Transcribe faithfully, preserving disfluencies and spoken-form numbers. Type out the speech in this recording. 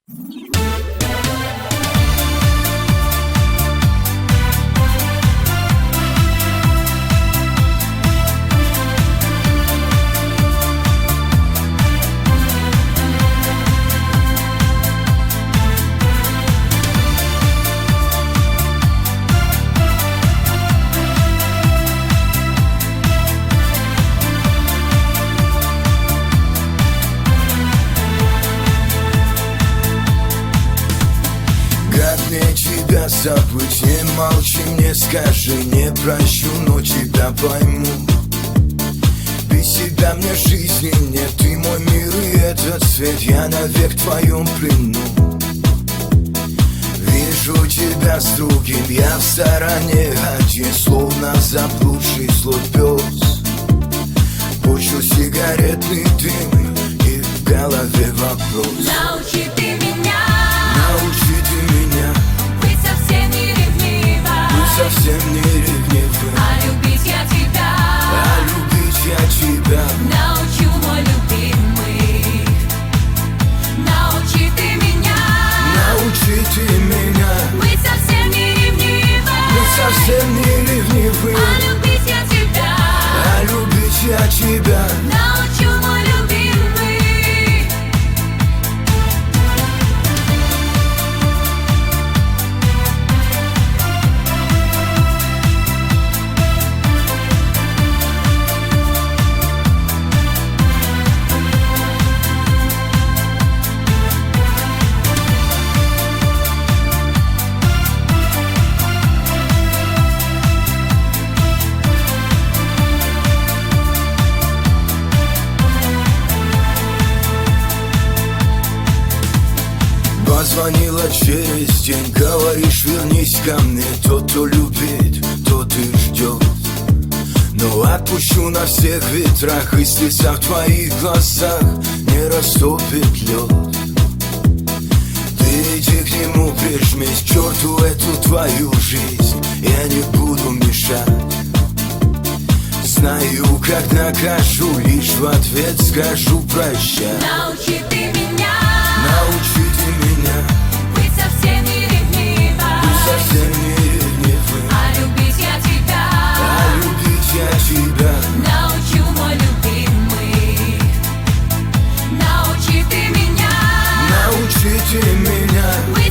Тебя забыть, не молчи, мне скажи, не прощу, но тебя пойму. Без тебя мне жизни нет, ты мой мир и этот свет, я навек в твоем плену. Вижу тебя с другим, я в стороне один, словно заблудший злой пес. Пущу сигаретный дым, и в голове вопрос. Научи ты меня, научи ты меня совсем не ревнивый, а любить я тебя, а любить я тебя научу, мой любимый. Научи ты меня, научи ты меня быть совсем не ревнивой, быть совсем не ревнивый, а любить я тебя, а любить я тебя научу, мой любимый. Позвонила через день, говоришь, вернись ко мне. Тот, кто любит, тот и ждет. Но отпущу на всех ветрах, и слеза в твоих глазах не растопит лед. Ты иди к нему, прижмись, к черту эту твою жизнь, я не буду мешать. Знаю, как накажу, лишь в ответ скажу прощай. Научи ты меня, научи ты меня быть совсем не ревнивой, быть совсем не ревнивый, а любить я тебя, а любить я тебя научу, мой любимый. Научи ты меня, научи ты меня